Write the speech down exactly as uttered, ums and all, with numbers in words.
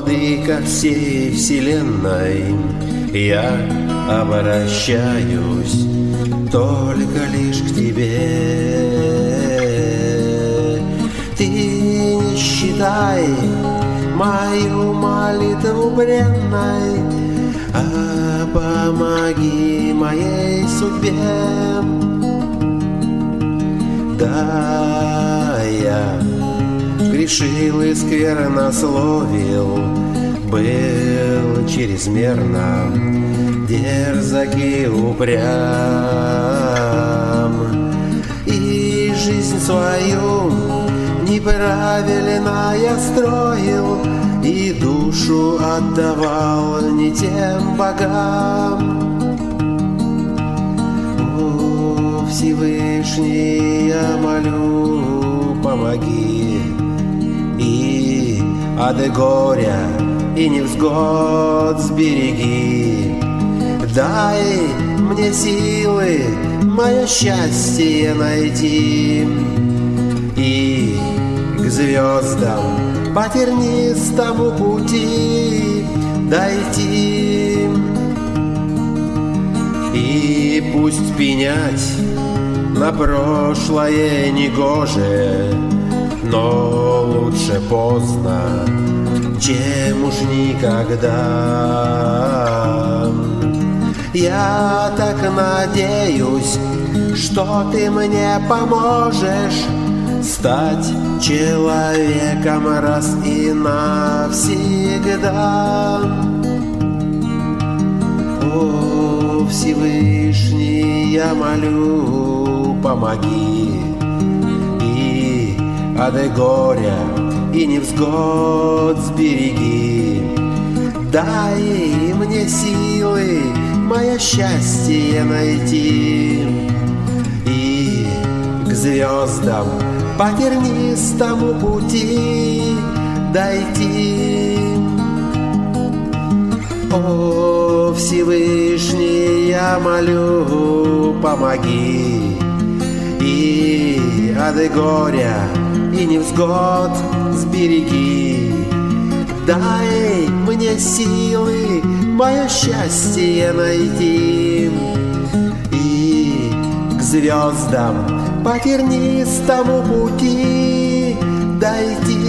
владыка всей вселенной, я обращаюсь только лишь к тебе. Ты не считай мою молитву бренной, а помоги моей судьбе. Да, я грешил и сквернословил, был чрезмерно дерзок и упрям, и жизнь свою неправильно я строил, и душу отдавал не тем богам. О, Всевышний, я молю, помоги, и от горя и невзгод сбереги. Дай мне силы мое счастье найти, и к звездам по тернистому пути дойти. И пусть пенять на прошлое негоже, но лучше поздно, чем уж никогда. Я так надеюсь, что ты мне поможешь стать человеком раз и навсегда. О, Всевышний, я молю, помоги, и от горя и невзгод сбереги. Дай мне силы мое счастье найти, и к звездам по тернистому пути дойти. О, Всевышний, я молю, помоги, и от горя и невзгод сбереги. Дай мне силы мое счастье найти, и к звездам по тернистому пути дойти.